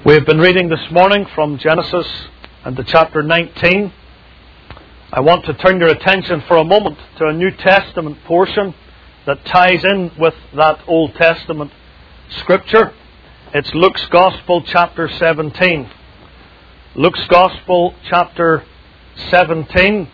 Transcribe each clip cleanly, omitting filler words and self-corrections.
We have been reading this morning from Genesis and to chapter 19. I want to turn your attention for a moment to a New Testament portion that ties in with that Old Testament scripture. It's Luke's Gospel chapter 17. Luke's Gospel chapter 17.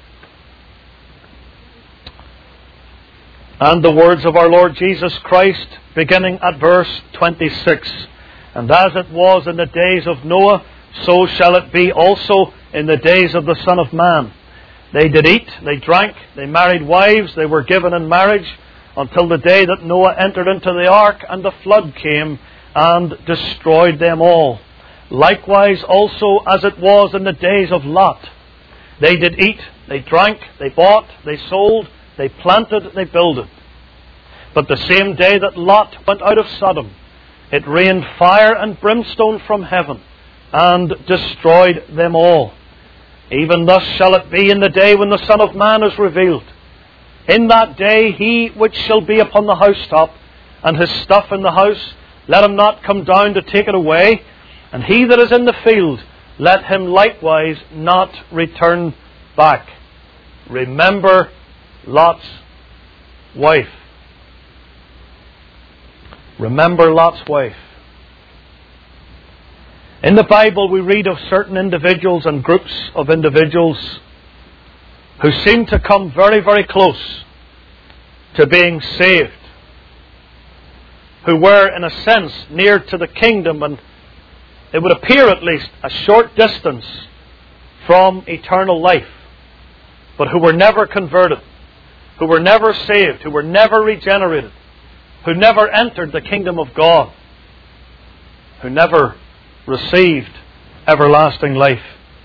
And the words of our Lord Jesus Christ beginning at verse 26. And as it was in the days of Noah, so shall it be also in the days of the Son of Man. They did eat, they drank, they married wives, they were given in marriage, until the day that Noah entered into the ark, and the flood came and destroyed them all. Likewise also as it was in the days of Lot. They did eat, they drank, they bought, they sold, they planted, they builded. But the same day that Lot went out of Sodom, it rained fire and brimstone from heaven, and destroyed them all. Even thus shall it be in the day when the Son of Man is revealed. In that day he which shall be upon the housetop, and his stuff in the house, let him not come down to take it away. And he that is in the field, let him likewise not return back. Remember Lot's wife. Remember Lot's wife. In the Bible we read of certain individuals and groups of individuals who seem to come very, very close to being saved. Who were, in a sense, near to the kingdom, and it would appear at least a short distance from eternal life, but who were never converted, who were never saved, who were never regenerated, who never entered the kingdom of God, who never received everlasting life.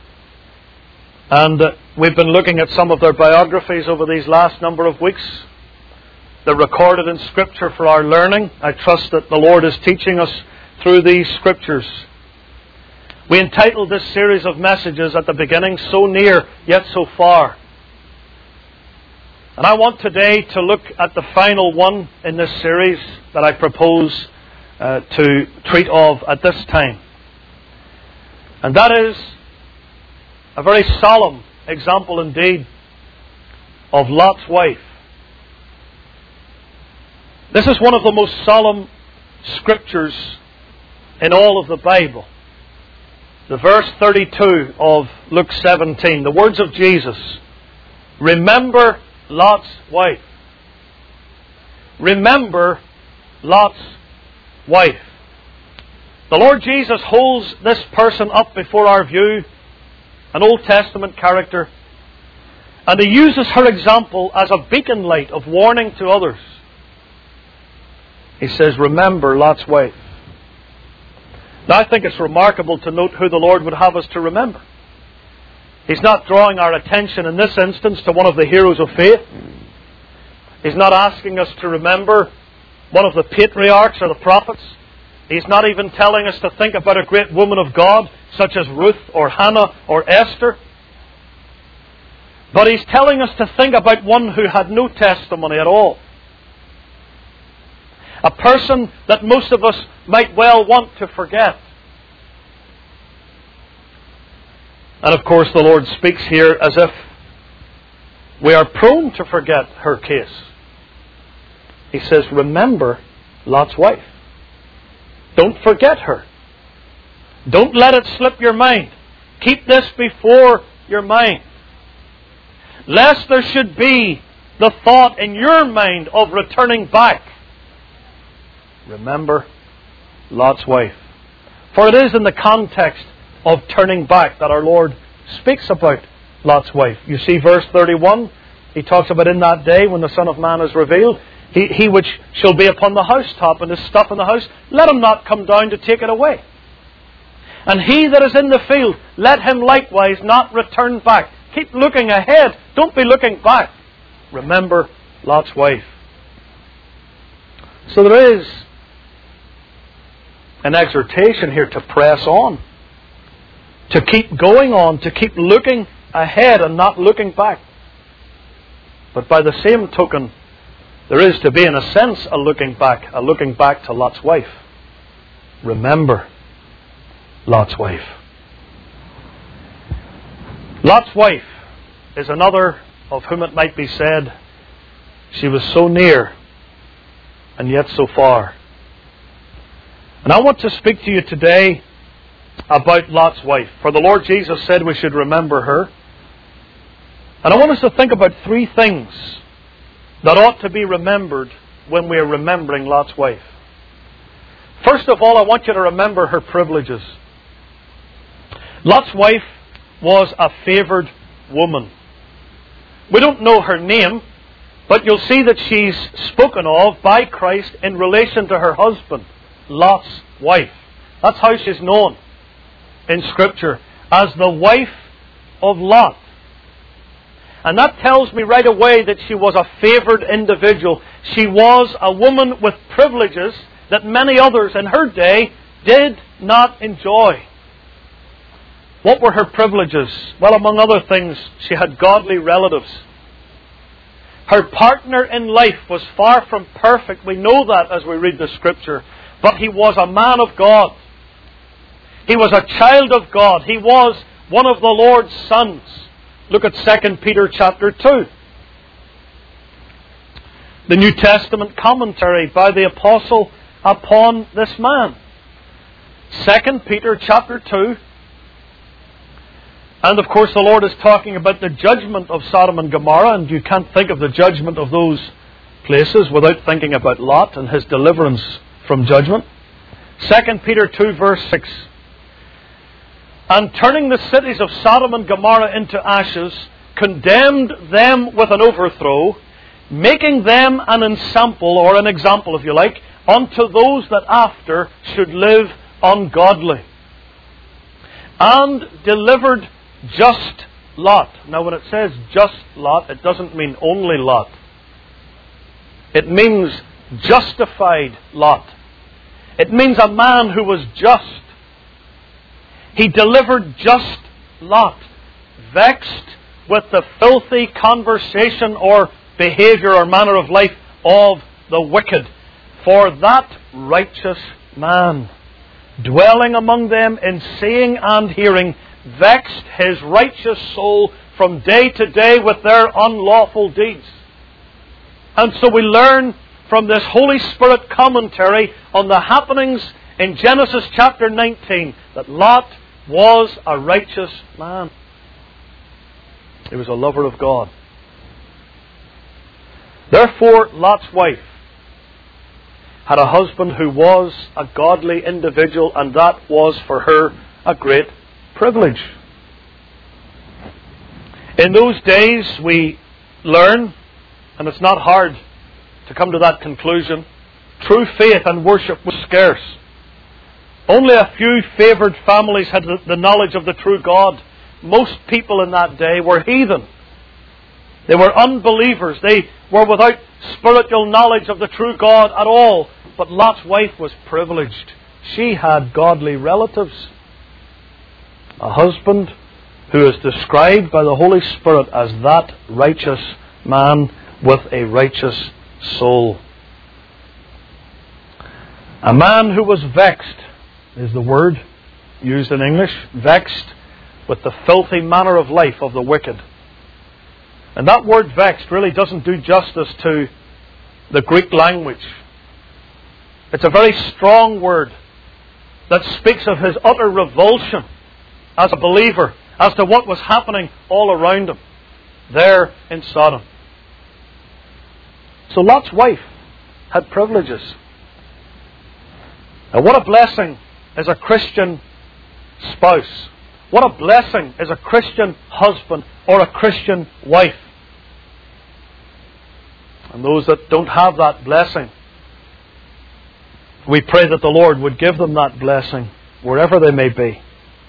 And we've been looking at some of their biographies over these last number of weeks. They're recorded in Scripture for our learning. I trust that the Lord is teaching us through these Scriptures. We entitled this series of messages at the beginning, So Near Yet So Far. And I want today to look at the final one in this series that I propose to treat of at this time. And that is a very solemn example indeed of Lot's wife. This is one of the most solemn scriptures in all of the Bible. The verse 32 of Luke 17, the words of Jesus. Remember Lot's wife. Remember Lot's wife. The Lord Jesus holds this person up before our view, an Old Testament character, and He uses her example as a beacon light of warning to others. He says, remember Lot's wife. Now I think it's remarkable to note who the Lord would have us to remember. He's not drawing our attention in this instance to one of the heroes of faith. He's not asking us to remember one of the patriarchs or the prophets. He's not even telling us to think about a great woman of God such as Ruth or Hannah or Esther. But He's telling us to think about one who had no testimony at all. A person that most of us might well want to forget. And of course the Lord speaks here as if we are prone to forget her case. He says, remember Lot's wife. Don't forget her. Don't let it slip your mind. Keep this before your mind. Lest there should be the thought in your mind of returning back. Remember Lot's wife. For it is in the context of turning back that our Lord speaks about Lot's wife. You see verse 31, He talks about in that day when the Son of Man is revealed, he which shall be upon the housetop and his stuff in the house, let him not come down to take it away. And he that is in the field, let him likewise not return back. Keep looking ahead. Don't be looking back. Remember Lot's wife. So there is an exhortation here to press on. To keep going on. To keep looking ahead and not looking back. But by the same token, there is to be, in a sense, a looking back to Lot's wife. Remember Lot's wife. Lot's wife is another of whom it might be said, she was so near and yet so far. And I want to speak to you today about Lot's wife. For the Lord Jesus said we should remember her. And I want us to think about three things that ought to be remembered when we are remembering Lot's wife. First of all, I want you to remember her privileges. Lot's wife was a favoured woman. We don't know her name, but you'll see that she's spoken of by Christ in relation to her husband, Lot's wife. That's how she's known in Scripture, as the wife of Lot. And that tells me right away that she was a favoured individual. She was a woman with privileges that many others in her day did not enjoy. What were her privileges? Well, among other things, she had godly relatives. Her partner in life was far from perfect. We know that as we read the Scripture. But he was a man of God. He was a child of God. He was one of the Lord's sons. Look at 2 Peter chapter 2. The New Testament commentary by the apostle upon this man. 2 Peter chapter 2. And of course the Lord is talking about the judgment of Sodom and Gomorrah, and you can't think of the judgment of those places without thinking about Lot and his deliverance from judgment. 2 Peter 2 verse 6. And turning the cities of Sodom and Gomorrah into ashes, condemned them with an overthrow, making them an ensample, or an example if you like, unto those that after should live ungodly. And delivered just Lot. Now when it says just Lot, it doesn't mean only Lot. It means justified Lot. It means a man who was just. He delivered just Lot, vexed with the filthy conversation or behavior or manner of life of the wicked. For that righteous man, dwelling among them in seeing and hearing, vexed his righteous soul from day to day with their unlawful deeds. And so we learn from this Holy Spirit commentary on the happenings in Genesis chapter 19 that Lot was a righteous man. He was a lover of God. Therefore, Lot's wife had a husband who was a godly individual, and that was for her a great privilege. In those days, we learn, and it's not hard to come to that conclusion, true faith and worship was scarce. Only a few favoured families had the knowledge of the true God. Most people in that day were heathen. They were unbelievers. They were without spiritual knowledge of the true God at all. But Lot's wife was privileged. She had godly relatives. A husband who is described by the Holy Spirit as that righteous man with a righteous soul. A man who was vexed is the word used in English, vexed with the filthy manner of life of the wicked. And that word vexed really doesn't do justice to the Greek language. It's a very strong word that speaks of his utter revulsion as a believer as to what was happening all around him there in Sodom. So Lot's wife had privileges. Now what a blessing is a Christian spouse. What a blessing is a Christian husband or a Christian wife. And those that don't have that blessing, we pray that the Lord would give them that blessing wherever they may be.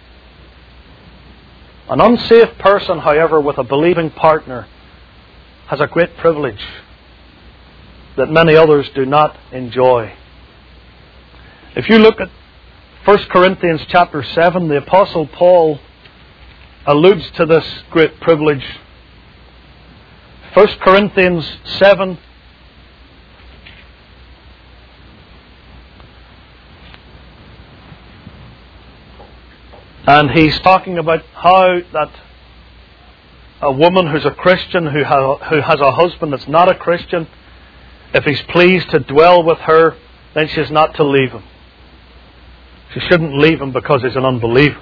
An unsafe person, however, with a believing partner has a great privilege that many others do not enjoy. If you look at 1 Corinthians chapter 7, the Apostle Paul alludes to this great privilege. 1 Corinthians 7, And he's talking about how that a woman who's a Christian, who has a husband that's not a Christian, if he's pleased to dwell with her, then she's not to leave him. She shouldn't leave him because he's an unbeliever.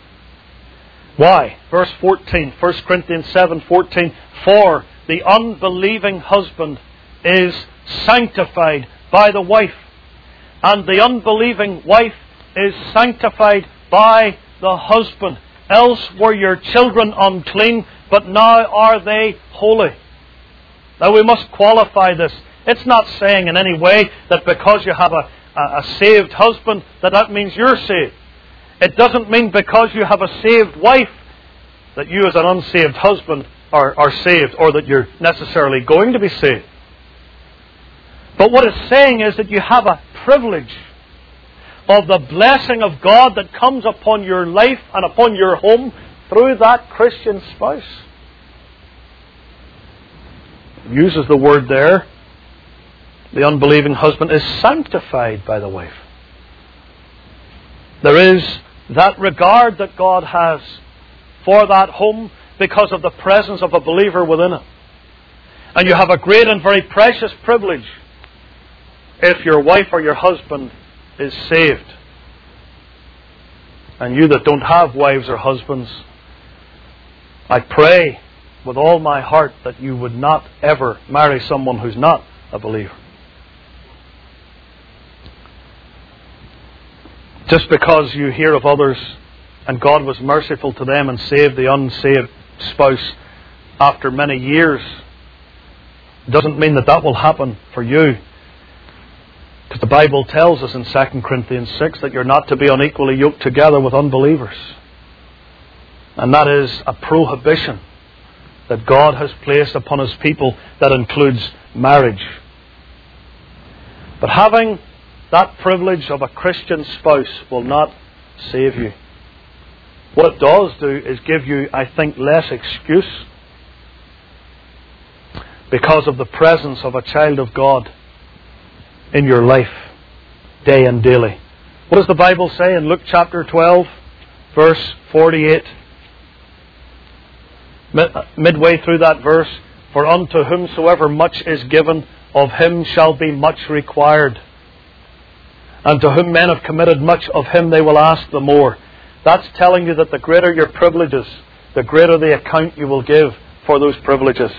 Why? Verse 14, 1 Corinthians 7:14. For the unbelieving husband is sanctified by the wife, and the unbelieving wife is sanctified by the husband. Else were your children unclean, but now are they holy. Now we must qualify this. It's not saying in any way that because you have a saved husband that means you're saved. It doesn't mean because you have a saved wife that you as an unsaved husband are saved, or that you're necessarily going to be saved. But what it's saying is that you have a privilege of the blessing of God that comes upon your life and upon your home through that Christian spouse. It uses the word there. The unbelieving husband is sanctified by the wife. There is that regard that God has for that home because of the presence of a believer within it. And you have a great and very precious privilege if your wife or your husband is saved. And you that don't have wives or husbands, I pray with all my heart that you would not ever marry someone who's not a believer. Just because you hear of others and God was merciful to them and saved the unsaved spouse after many years, doesn't mean that will happen for you. Because the Bible tells us in 2 Corinthians 6 that you're not to be unequally yoked together with unbelievers. And that is a prohibition that God has placed upon His people that includes marriage. But having that privilege of a Christian spouse will not save you. What it does do is give you, I think, less excuse because of the presence of a child of God in your life, day and daily. What does the Bible say in Luke chapter 12, verse 48? Midway through that verse, for unto whomsoever much is given, of him shall be much required. And to whom men have committed much, of him they will ask the more. That's telling you that the greater your privileges, the greater the account you will give for those privileges.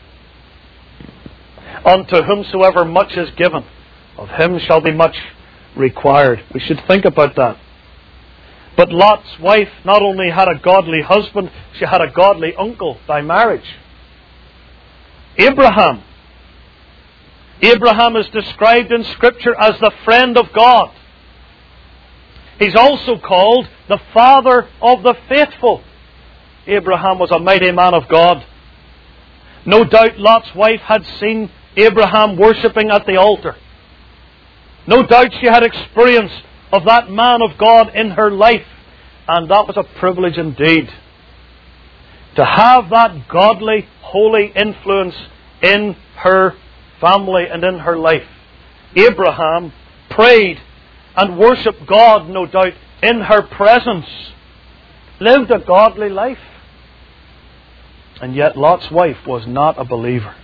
Unto whomsoever much is given, of him shall be much required. We should think about that. But Lot's wife not only had a godly husband, she had a godly uncle by marriage. Abraham. Abraham is described in Scripture as the friend of God. He's also called the father of the faithful. Abraham was a mighty man of God. No doubt Lot's wife had seen Abraham worshipping at the altar. No doubt she had experience of that man of God in her life. And that was a privilege indeed. To have that godly, holy influence in her family and in her life. Abraham prayed and worshipped God, no doubt, in her presence. Lived a godly life. And yet Lot's wife was not a believer.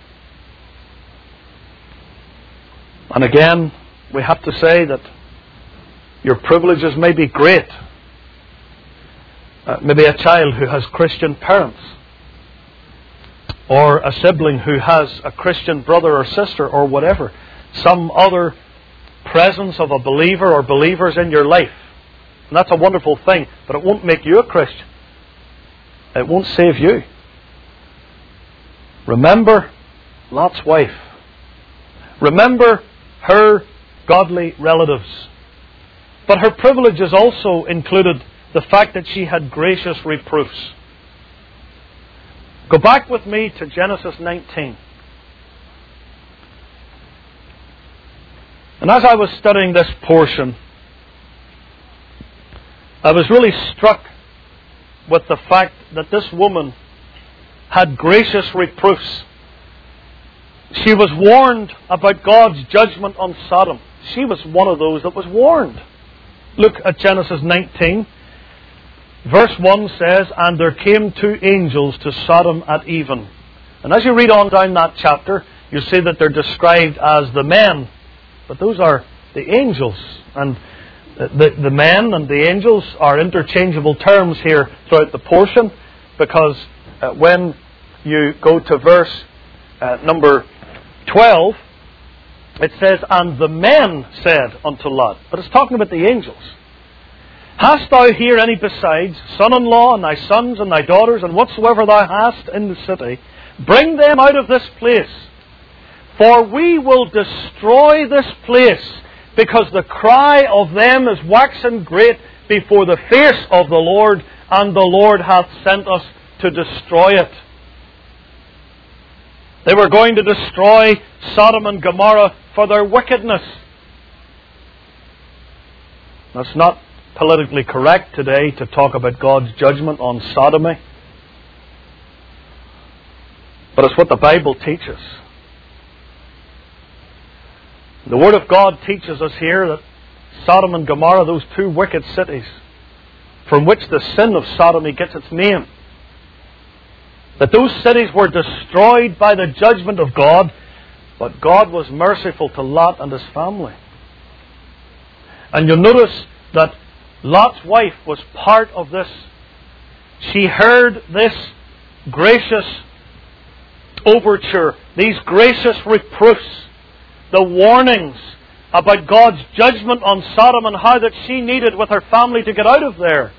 And again, we have to say that your privileges may be great. Maybe a child who has Christian parents, or a sibling who has a Christian brother or sister or whatever. Some other presence of a believer or believers in your life. And that's a wonderful thing, but it won't make you a Christian. It won't save you. Remember Lot's wife. Remember her godly relatives. But her privileges also included the fact that she had gracious reproofs. Go back with me to Genesis 19. And as I was studying this portion, I was really struck with the fact that this woman had gracious reproofs. She was warned about God's judgment on Sodom. She was one of those that was warned. Look at Genesis 19. Verse 1 says, "And there came 2 angels to Sodom at even." And as you read on down that chapter, you see that they're described as the men. But those are the angels. And the men and the angels are interchangeable terms here throughout the portion, because when you go to verse number 12, it says, "And the men said unto Lot," but it's talking about the angels, "Hast thou here any besides, son-in-law, and thy sons and thy daughters, and whatsoever thou hast in the city? Bring them out of this place, for we will destroy this place, because the cry of them is waxen great before the face of the Lord, and the Lord hath sent us to destroy it." They were going to destroy Sodom and Gomorrah for their wickedness. That's not politically correct today to talk about God's judgment on sodomy, but it's what the Bible teaches. The Word of God teaches us here that Sodom and Gomorrah, those 2 wicked cities, from which the sin of sodomy gets its name, that those cities were destroyed by the judgment of God, but God was merciful to Lot and his family. And you'll notice that Lot's wife was part of this. She heard this gracious overture, these gracious reproofs, the warnings about God's judgment on Sodom and how that she needed with her family to get out of there.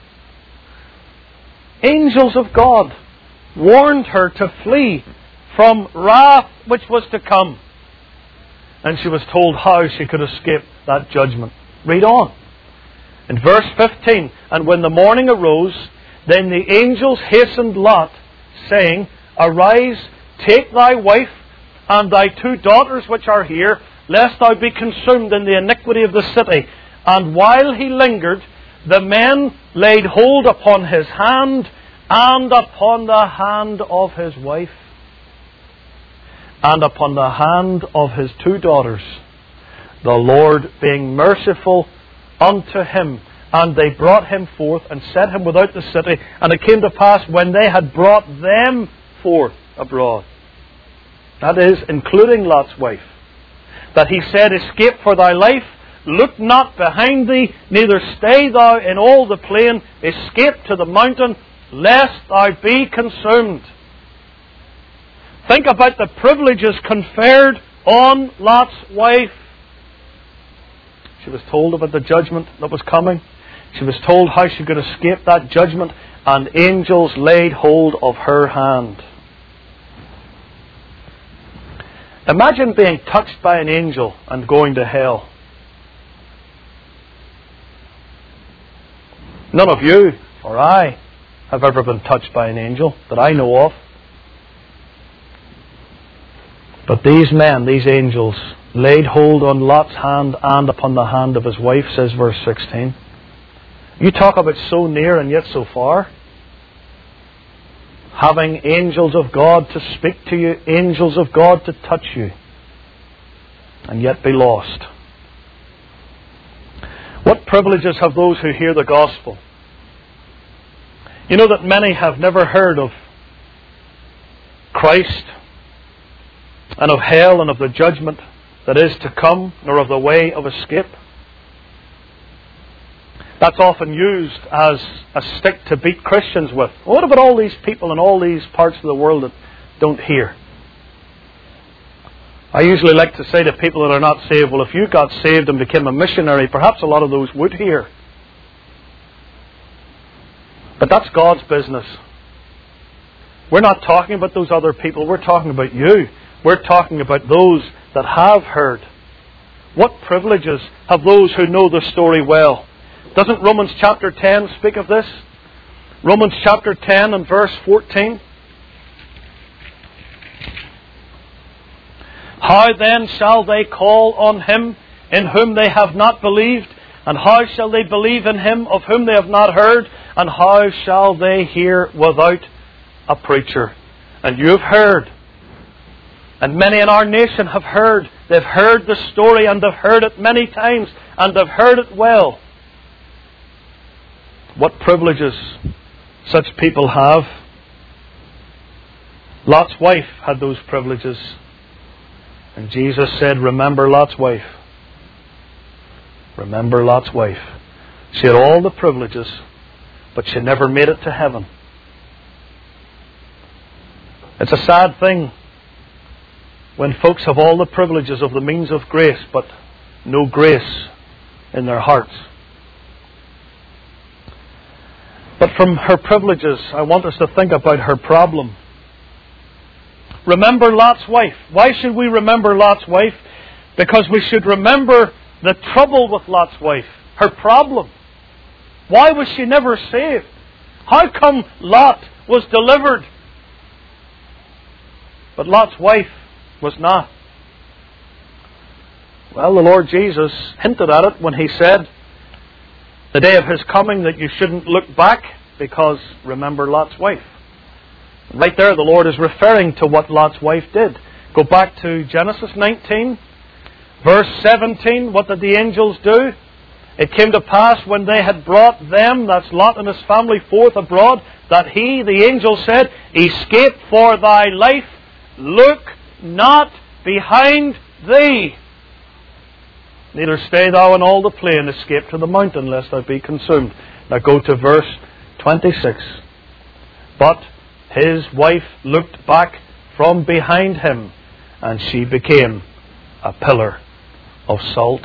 Angels of God warned her to flee from wrath which was to come. And she was told how she could escape that judgment. Read on. In verse 15, "And when the morning arose, then the angels hastened Lot, saying, Arise, take thy wife and thy 2 daughters which are here, lest thou be consumed in the iniquity of the city. And while he lingered, the men laid hold upon his hand and upon the hand of his wife, and upon the hand of his 2 daughters, the Lord being merciful unto him. And they brought him forth and set him without the city. And it came to pass, when they had brought them forth abroad," that is, including Lot's wife, "that he said, Escape for thy life, look not behind thee, neither stay thou in all the plain, escape to the mountain, lest thou be consumed." Think about the privileges conferred on Lot's wife. She was told about the judgment that was coming. She was told how she could escape that judgment, and angels laid hold of her hand. Imagine being touched by an angel and going to hell. None of you or I have ever been touched by an angel that I know of. But these men, these angels, laid hold on Lot's hand and upon the hand of his wife, says verse 16. You talk about so near and yet so far. Having angels of God to speak to you, angels of God to touch you, and yet be lost. What privileges have those who hear the gospel? You know that many have never heard of Christ and of hell and of the judgment that is to come, nor of the way of escape. That's often used as a stick to beat Christians with. What about all these people in all these parts of the world that don't hear? I usually like to say to people that are not saved, well, if you got saved and became a missionary, perhaps a lot of those would hear. But that's God's business. We're not talking about those other people. We're talking about you. We're talking about those that have heard. What privileges have those who know the story well? Doesn't Romans chapter 10 speak of this? Romans chapter 10 and verse 14. How then shall they call on him in whom they have not believed? And how shall they believe in him of whom they have not heard? And how shall they hear without a preacher? And you have heard. And many in our nation have heard. They've heard the story and they've heard it many times. And they've heard it well. what privileges such people have. Lot's wife had those privileges. And Jesus said, remember Lot's wife. Remember Lot's wife. She had all the privileges, but she never made it to heaven. It's a sad thing when folks have all the privileges of the means of grace, but no grace in their hearts. But from her privileges, I want us to think about her problem. Remember Lot's wife. Why should we remember Lot's wife? Because we should remember the trouble with Lot's wife, her problem. Why was she never saved? How come Lot was delivered, but Lot's wife was not? Well, the Lord Jesus hinted at it when He said, the day of His coming, that you shouldn't look back, because remember Lot's wife. Right there, the Lord is referring to what Lot's wife did. Go back to Genesis 19, verse 17. What did the angels do? It came to pass when they had brought them, that's Lot and his family, forth abroad, that he, the angel, said, escape for thy life, look not behind thee. Neither stay thou in all the plain, escape to the mountain, lest thou be consumed. Now go to verse 26. But his wife looked back from behind him, and she became a pillar of salt.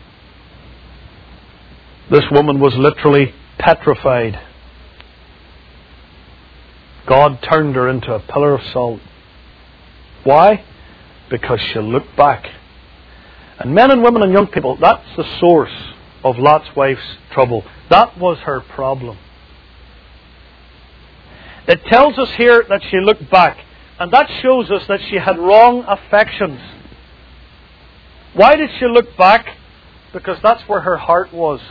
This woman was literally petrified. God turned her into a pillar of salt. Why? Because she looked back. And men and women and young people, that's the source of Lot's wife's trouble. That was her problem. It tells us here that she looked back, and that shows us that she had wrong affections. Why did she look back? Because that's where her heart was.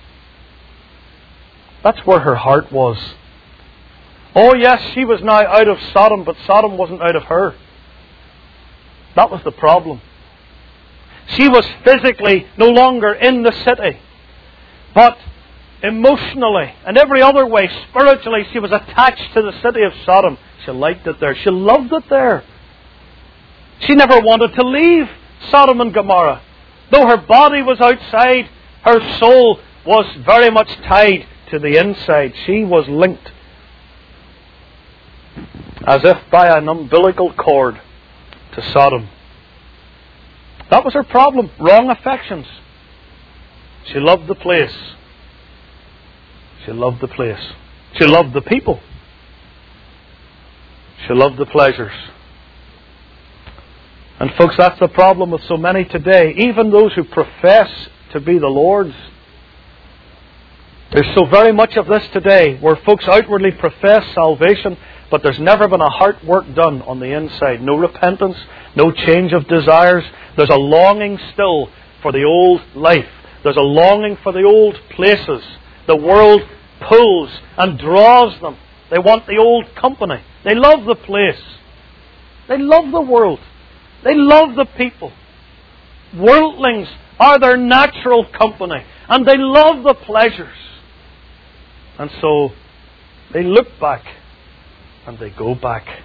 That's where her heart was. Oh yes, she was now out of Sodom, but Sodom wasn't out of her. That was the problem. She was physically no longer in the city, but emotionally and every other way, spiritually, she was attached to the city of Sodom. She liked it there. She loved it there. She never wanted to leave Sodom and Gomorrah. Though her body was outside, her soul was very much tied to the inside. She was linked as if by an umbilical cord to Sodom. That was her problem. Wrong affections. She loved the place. She loved the place. She loved the people. She loved the pleasures. And folks, that's the problem with so many today. Even those who profess to be the Lord's. There's so very much of this today where folks outwardly profess salvation, but there's never been a heart work done on the inside. No repentance, no change of desires. There's a longing still for the old life. There's a longing for the old places. The world pulls and draws them. They want the old company. They love the place. They love the world. They love the people. Worldlings are their natural company, and they love the pleasures. And so they look back and they go back.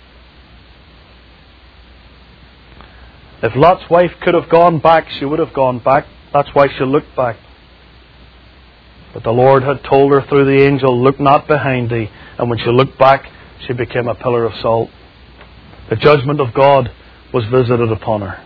If Lot's wife could have gone back, she would have gone back. That's why she looked back. But the Lord had told her through the angel, look not behind thee. And when she looked back, she became a pillar of salt. The judgment of God was visited upon her.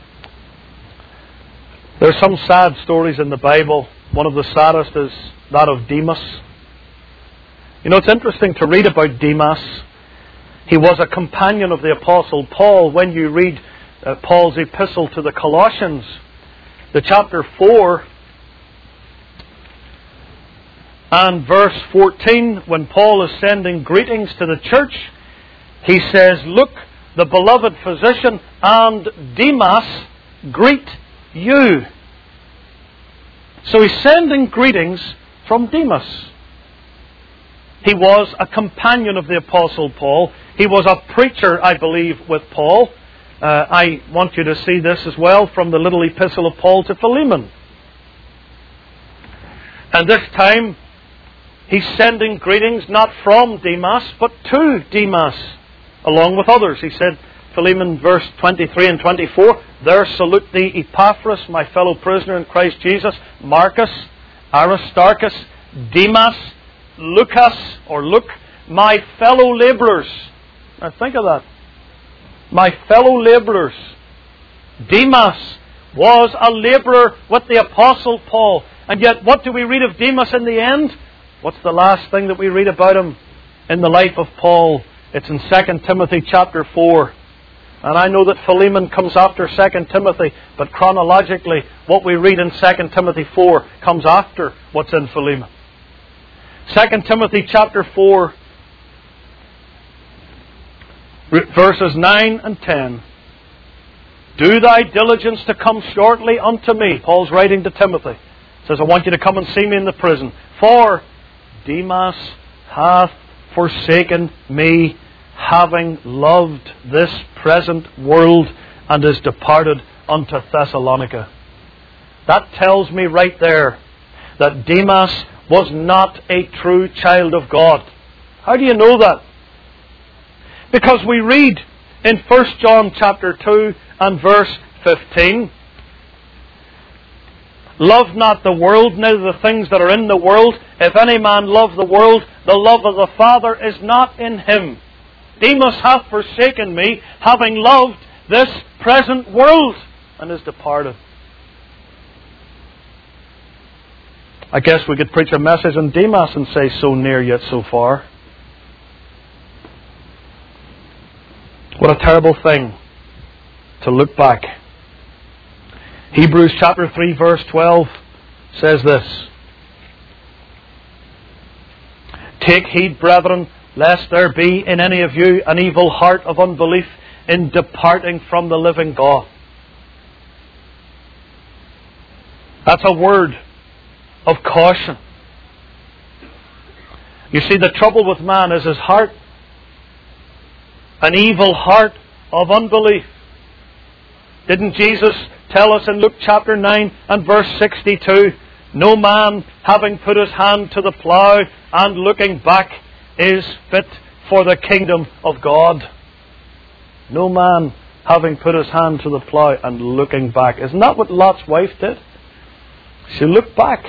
There are some sad stories in the Bible. One of the saddest is that of Demas. You know, it's interesting to read about Demas. He was a companion of the Apostle Paul. When you read Paul's epistle to the Colossians, the chapter 4 and verse 14, when Paul is sending greetings to the church, he says, look, the beloved physician and Demas greet you. So he's sending greetings from Demas. He was a companion of the Apostle Paul. He was a preacher, I believe, with Paul. I want you to see this as well from the little epistle of Paul to Philemon. And this time, he's sending greetings not from Demas, but to Demas, along with others. He said, Philemon verse 23 and 24, there salute thee Epaphras, my fellow prisoner in Christ Jesus, Marcus, Aristarchus, Demas, Lucas, or Luke, my fellow labourers. Now think of that. My fellow labourers. Demas was a labourer with the Apostle Paul. And yet what do we read of Demas in the end? What's the last thing that we read about him in the life of Paul? It's in 2 Timothy chapter 4. And I know that Philemon comes after 2 Timothy, but chronologically what we read in 2 Timothy 4 comes after what's in Philemon. 2 Timothy chapter 4, verses 9 and 10. Do thy diligence to come shortly unto me. Paul's writing to Timothy. He says, I want you to come and see me in the prison. For Demas hath forsaken me, having loved this present world, and is departed unto Thessalonica. That tells me right there that Demas was not a true child of God. How do you know that? Because we read in 1 John chapter 2 and verse 15, love not the world, neither the things that are in the world. If any man love the world, the love of the Father is not in him. Demas hath forsaken me, having loved this present world, and is departed. I guess we could preach a message on Demas and say, so near yet so far. What a terrible thing to look back. Hebrews chapter 3 verse 12 says this. Take heed, brethren, lest there be in any of you an evil heart of unbelief in departing from the living God. That's a word of caution. You see, the trouble with man is his heart. An evil heart of unbelief. Didn't Jesus tell us in Luke chapter 9 and verse 62, no man having put his hand to the plough and looking back is fit for the kingdom of God. No man having put his hand to the plough and looking back. Isn't that what Lot's wife did? She looked back.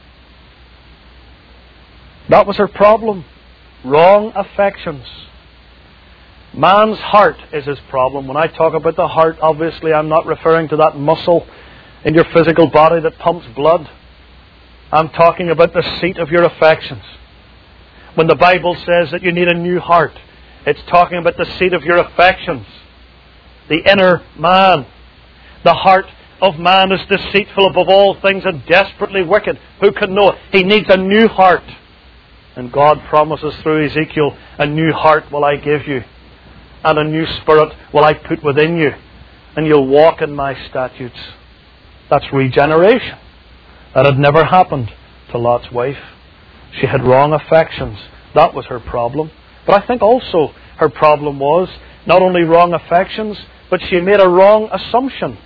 That was her problem. Wrong affections. Man's heart is his problem. When I talk about the heart, obviously I'm not referring to that muscle in your physical body that pumps blood. I'm talking about the seat of your affections. When the Bible says that you need a new heart, it's talking about the seat of your affections. The inner man. The heart of man is deceitful above all things and desperately wicked. Who can know it? He needs a new heart. And God promises through Ezekiel, a new heart will I give you, and a new spirit will I put within you, and you'll walk in my statutes. That's regeneration. That had never happened to Lot's wife. She had wrong affections. That was her problem. But I think also her problem was not only wrong affections, but she made a wrong assumption.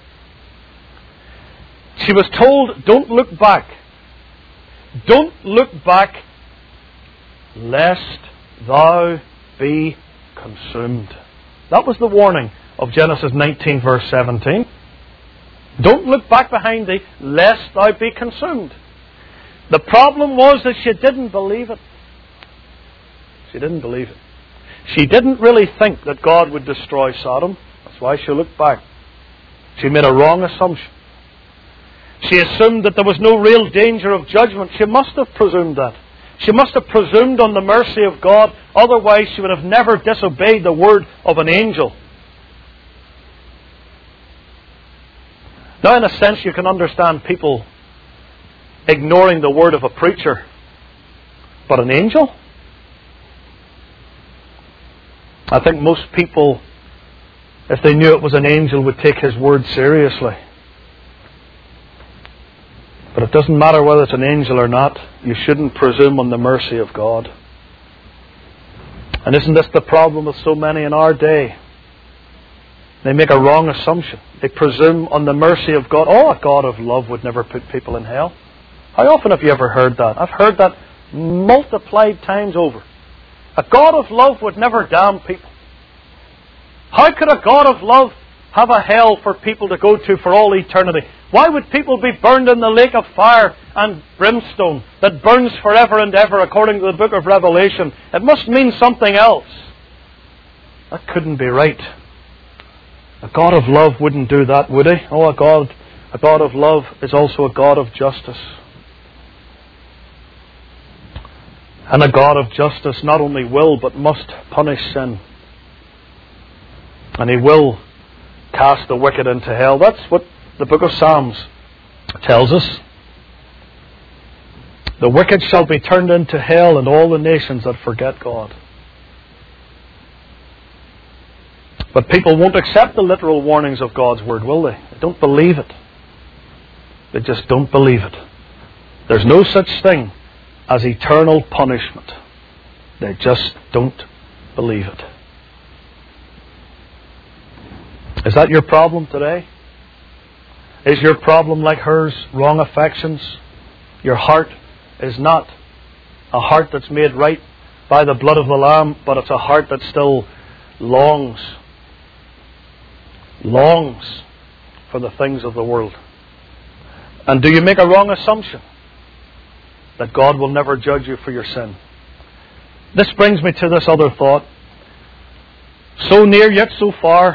She was told, don't look back. Don't look back, lest thou be consumed. That was the warning of Genesis 19 verse 17. Don't look back behind thee, lest thou be consumed. The problem was that she didn't believe it. She didn't believe it. She didn't really think that God would destroy Sodom. That's why she looked back. She made a wrong assumption. She assumed that there was no real danger of judgment. She must have presumed that. She must have presumed on the mercy of God. Otherwise she would have never disobeyed the word of an angel. Now, in a sense, you can understand people ignoring the word of a preacher. But an angel? I think most people, if they knew it was an angel, would take his word seriously. But it doesn't matter whether it's an angel or not. You shouldn't presume on the mercy of God. And isn't this the problem with so many in our day? They make a wrong assumption. They presume on the mercy of God. Oh, a God of love would never put people in hell. How often have you ever heard that? I've heard that multiplied times over. A God of love would never damn people. How could a God of love have a hell for people to go to for all eternity? Why would people be burned in the lake of fire and brimstone that burns forever and ever according to the book of Revelation? It must mean something else. That couldn't be right. A God of love wouldn't do that, would He? Oh, a God of love is also a God of justice. And a God of justice not only will, but must punish sin. And He will cast the wicked into hell. That's what the book of Psalms tells us. The wicked shall be turned into hell, and all the nations that forget God. But people won't accept the literal warnings of God's Word, will they? They don't believe it. They just don't believe it. There's no such thing as eternal punishment. They just don't believe it. Is that your problem today? Is your problem like hers, wrong affections? Your heart is not a heart that's made right by the blood of the Lamb, but it's a heart that still longs for the things of the world. And do you make a wrong assumption that God will never judge you for your sin? This brings me to this other thought. So near yet so far,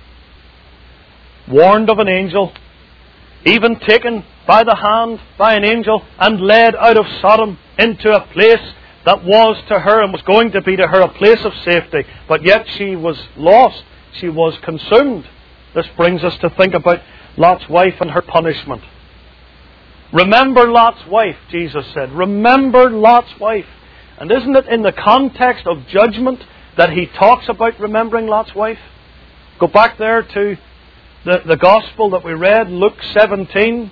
warned of an angel, even taken by the hand by an angel and led out of Sodom into a place that was to her and was going to be to her a place of safety. But yet she was lost. She was consumed. This brings us to think about Lot's wife and her punishment. Remember Lot's wife, Jesus said. Remember Lot's wife. And isn't it in the context of judgment that He talks about remembering Lot's wife? Go back there to the Gospel that we read, Luke 17.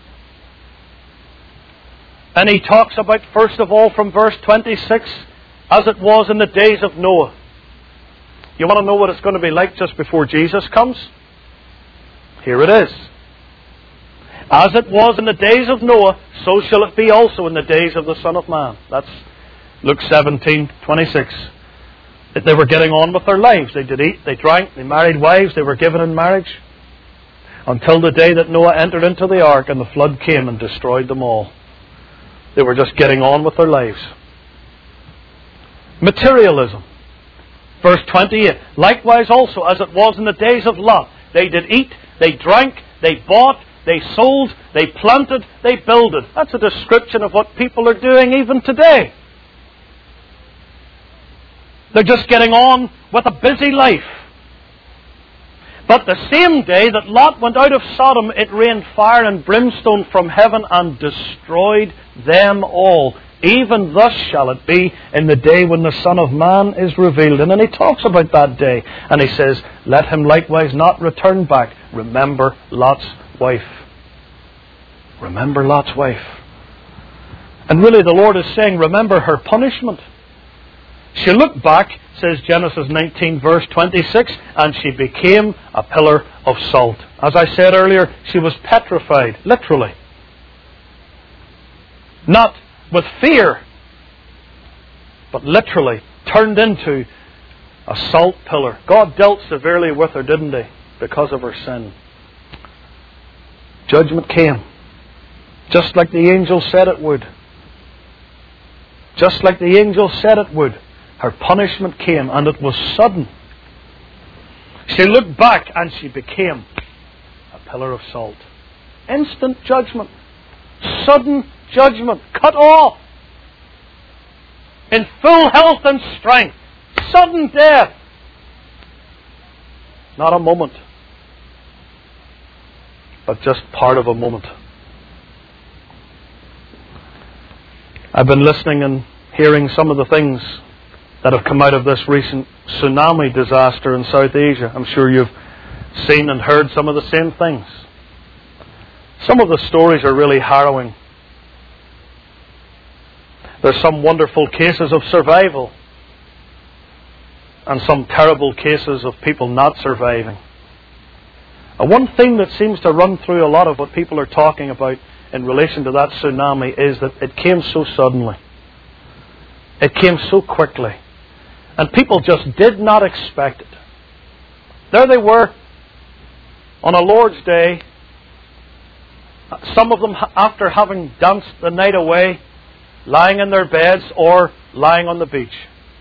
And He talks about, first of all, from verse 26, as it was in the days of Noah. You want to know what it's going to be like just before Jesus comes? Here it is. As it was in the days of Noah, so shall it be also in the days of the Son of Man. That's Luke 17:26. They were getting on with their lives. They did eat, they drank, they married wives, they were given in marriage. Until the day that Noah entered into the ark and the flood came and destroyed them all. They were just getting on with their lives. Materialism. Verse 28. Likewise also, as it was in the days of Lot, they did eat, they drank, they bought, they sold, they planted, they builded. That's a description of what people are doing even today. They're just getting on with a busy life. But the same day that Lot went out of Sodom, it rained fire and brimstone from heaven and destroyed them all. Even thus shall it be in the day when the Son of Man is revealed. And then He talks about that day. And He says, let him likewise not return back. Remember Lot's wife. Remember Lot's wife. And really the Lord is saying, remember her punishment. She looked back, says Genesis 19 verse 26, and she became a pillar of salt. As I said earlier, she was petrified, literally. Not with fear, but literally turned into a salt pillar. God dealt severely with her, didn't He? Because of her sin. Judgment came. Just like the angel said it would. Just like the angel said it would. Her punishment came, and it was sudden. She looked back and she became a pillar of salt. Instant judgment. Sudden judgment. Cut off. In full health and strength. Sudden death. Not a moment, but just part of a moment. I've been listening and hearing some of the things that have come out of this recent tsunami disaster in South Asia. I'm sure you've seen and heard some of the same things. Some of the stories are really harrowing. There's some wonderful cases of survival and some terrible cases of people not surviving. And one thing that seems to run through a lot of what people are talking about in relation to that tsunami is that it came so suddenly. It came so quickly. And people just did not expect it. There they were on a Lord's Day. Some of them, after having danced the night away, lying in their beds or lying on the beach.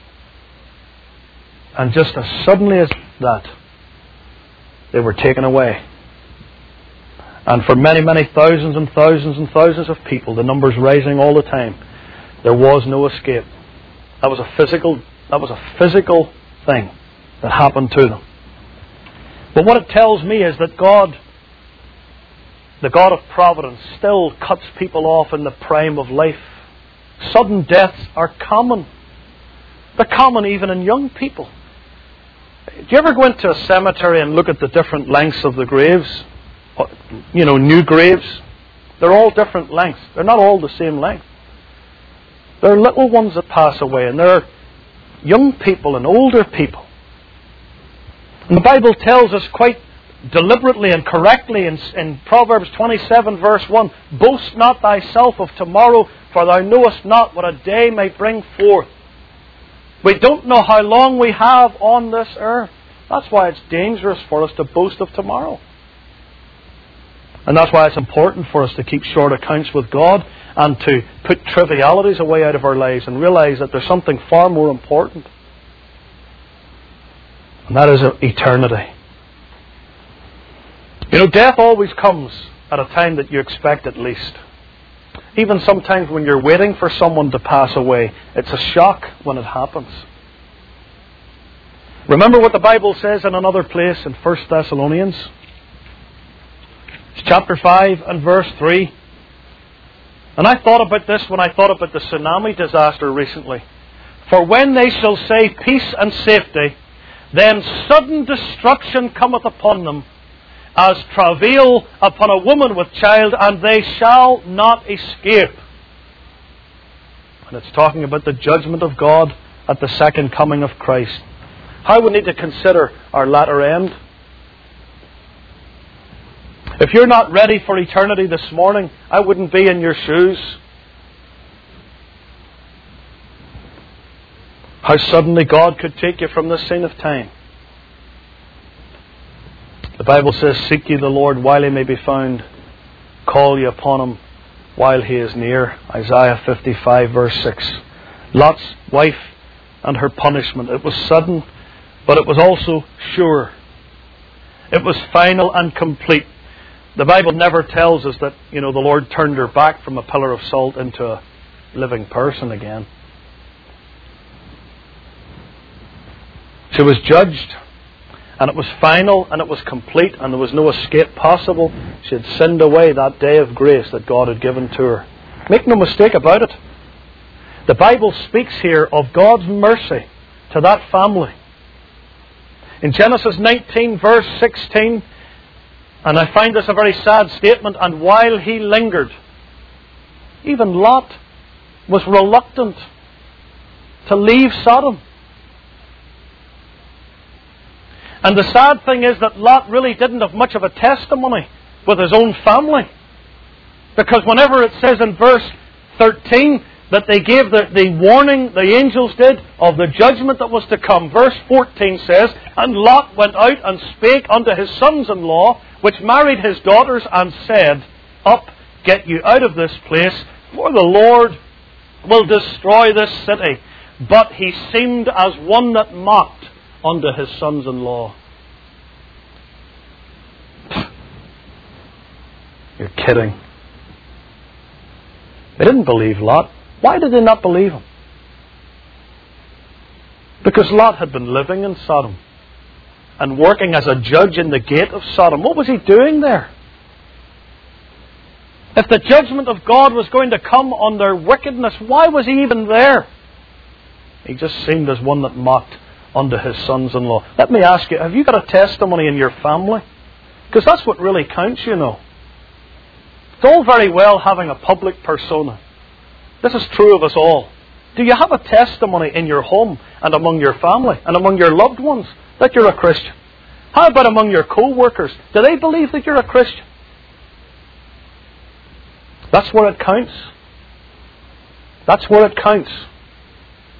And just as suddenly as that, they were taken away. And for many, many thousands and thousands and thousands of people, the numbers rising all the time, there was no escape. That was a physical thing that happened to them. But what it tells me is that God, the God of providence, still cuts people off in the prime of life. Sudden deaths are common. They're common even in young people. Do you ever go into a cemetery and look at the different lengths of the graves? You know, new graves. They're all different lengths. They're not all the same length. There are little ones that pass away, and there are young people and older people. And the Bible tells us quite deliberately and correctly in Proverbs 27 verse 1, "Boast not thyself of tomorrow, for thou knowest not what a day may bring forth." We don't know how long we have on this earth. That's why it's dangerous for us to boast of tomorrow. And that's why it's important for us to keep short accounts with God and to put trivialities away out of our lives and realize that there's something far more important. And that is eternity. You know, death always comes at a time that you expect at least. Even sometimes when you're waiting for someone to pass away, it's a shock when it happens. Remember what the Bible says in another place in 1 Thessalonians? It's chapter 5 and verse 3. And I thought about this when I thought about the tsunami disaster recently. "For when they shall say peace and safety, then sudden destruction cometh upon them, as travail upon a woman with child, and they shall not escape." And it's talking about the judgment of God at the second coming of Christ. How we need to consider our latter end. If you're not ready for eternity this morning, I wouldn't be in your shoes. How suddenly God could take you from this scene of time. The Bible says, "Seek ye the Lord while He may be found. Call ye upon Him while He is near." Isaiah 55 verse 6. Lot's wife and her punishment. It was sudden, but it was also sure. It was final and complete. The Bible never tells us that, the Lord turned her back from a pillar of salt into a living person again. She was judged, and it was final, and it was complete, and there was no escape possible. She had sinned away that day of grace that God had given to her. Make no mistake about it. The Bible speaks here of God's mercy to that family. In Genesis 19 verse 16, and I find this a very sad statement, "And while he lingered," even Lot was reluctant to leave Sodom. And the sad thing is that Lot really didn't have much of a testimony with his own family. Because whenever it says in verse 13 that they gave the warning, the angels did, of the judgment that was to come, verse 14 says, "And Lot went out and spake unto his sons-in-law, which married his daughters, and said, Up, get you out of this place, for the Lord will destroy this city. But he seemed as one that mocked unto his sons-in-law." You're kidding. They didn't believe Lot. Why did they not believe him? Because Lot had been living in Sodom and working as a judge in the gate of Sodom. What was he doing there? If the judgment of God was going to come on their wickedness, why was he even there? He just seemed as one that mocked unto his sons-in-law. Let me ask you, have you got a testimony in your family? Because that's what really counts, you know. It's all very well having a public persona. This is true of us all. Do you have a testimony in your home and among your family and among your loved ones that you're a Christian? How about among your co-workers? Do they believe that you're a Christian? That's where it counts. That's where it counts.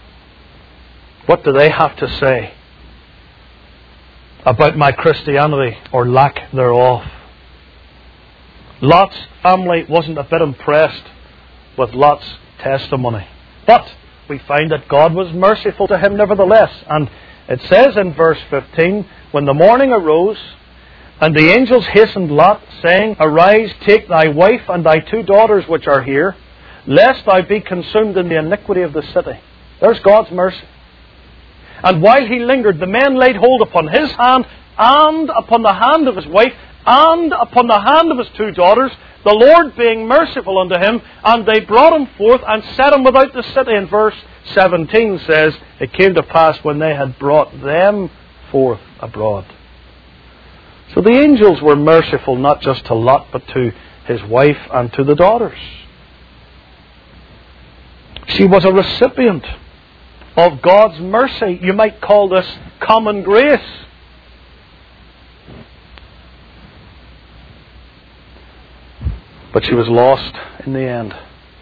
What do they have to say about my Christianity or lack thereof? Lot's family wasn't a bit impressed with Lot's testimony. But we find that God was merciful to him nevertheless. And it says in verse 15, when the morning arose, and the angels hastened Lot, saying, Arise, take thy wife and thy 2 daughters which are here, lest thou be consumed in the iniquity of the city. There's God's mercy. And while he lingered, the men laid hold upon his hand, and upon the hand of his wife, and upon the hand of his 2 daughters, the Lord being merciful unto him, and they brought him forth and set him without the city. And verse 17 says, It came to pass when they had brought them forth abroad. So the angels were merciful not just to Lot, but to his wife and to the daughters. She was a recipient of God's mercy. You might call this common grace. But she was lost in the end.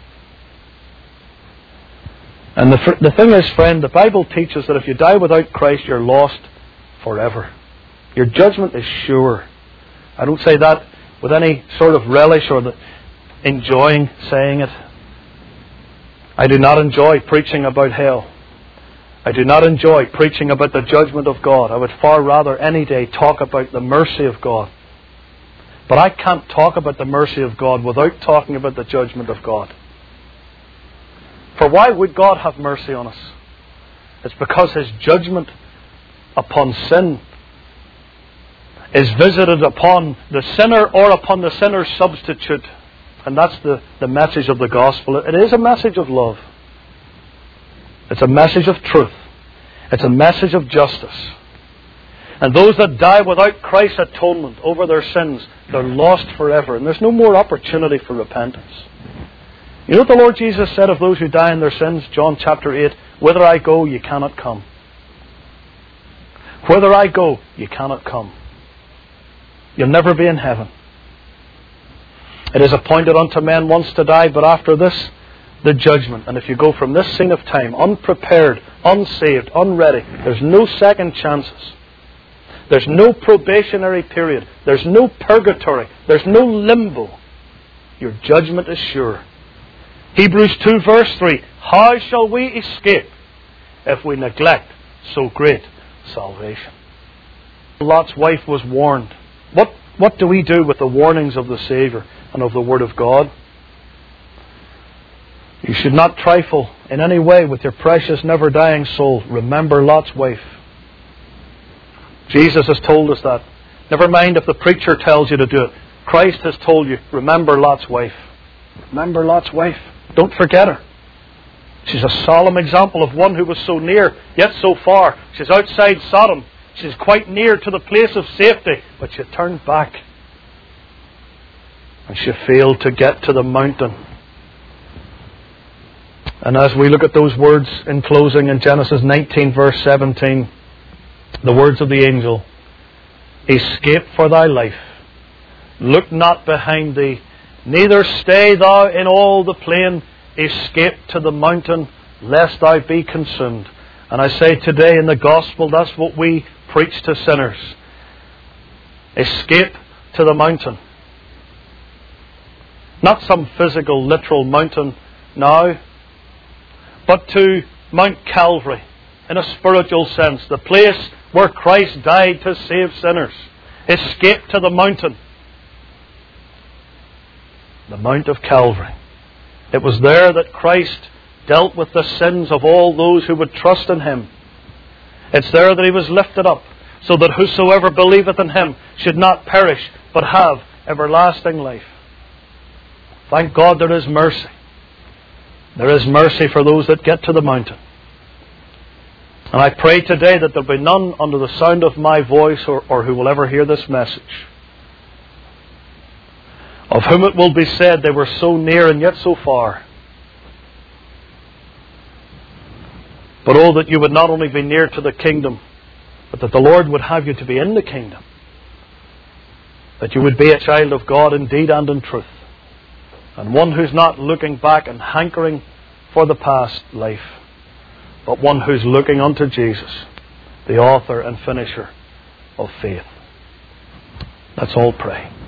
And the thing is, friend, the Bible teaches that if you die without Christ, you're lost forever. Your judgment is sure. I don't say that with any sort of relish or enjoying saying it. I do not enjoy preaching about hell. I do not enjoy preaching about the judgment of God. I would far rather any day talk about the mercy of God. But I can't talk about the mercy of God without talking about the judgment of God. For why would God have mercy on us? It's because His judgment upon sin is visited upon the sinner or upon the sinner's substitute. And that's the message of the gospel. It is a message of love. It's a message of truth. It's a message of justice. And those that die without Christ's atonement over their sins, they're lost forever. And there's no more opportunity for repentance. You know what the Lord Jesus said of those who die in their sins? John chapter 8, Whither I go, you cannot come. Whither I go, you cannot come. You'll never be in heaven. It is appointed unto men once to die, but after this, the judgment. And if you go from this scene of time unprepared, unsaved, unready, there's no second chances. There's no probationary period. There's no purgatory. There's no limbo. Your judgment is sure. Hebrews 2 verse 3. How shall we escape if we neglect so great salvation? Lot's wife was warned. What do we do with the warnings of the Saviour and of the Word of God? You should not trifle in any way with your precious, never-dying soul. Remember Lot's wife. Jesus has told us that. Never mind if the preacher tells you to do it. Christ has told you, remember Lot's wife. Remember Lot's wife. Don't forget her. She's a solemn example of one who was so near, yet so far. She's outside Sodom. She's quite near to the place of safety, but she turned back. And she failed to get to the mountain. And as we look at those words in closing in Genesis 19 verse 17, the words of the angel, Escape for thy life. Look not behind thee, neither stay thou in all the plain. Escape to the mountain, lest thou be consumed. And I say today in the gospel, that's what we preach to sinners. Escape to the mountain. Not some physical, literal mountain now, but to Mount Calvary in a spiritual sense, the place where Christ died to save sinners. Escape to the mountain. The Mount of Calvary. It was there that Christ dealt with the sins of all those who would trust in Him. It's there that He was lifted up, so that whosoever believeth in Him should not perish, but have everlasting life. Thank God there is mercy. There is mercy for those that get to the mountain. And I pray today that there be none under the sound of my voice or who will ever hear this message, of whom it will be said they were so near and yet so far. But oh, that you would not only be near to the kingdom, but that the Lord would have you to be in the kingdom. That you would be a child of God in deed and in truth. And one who's not looking back and hankering for the past life, but one who's looking unto Jesus, the author and finisher of faith. Let's all pray.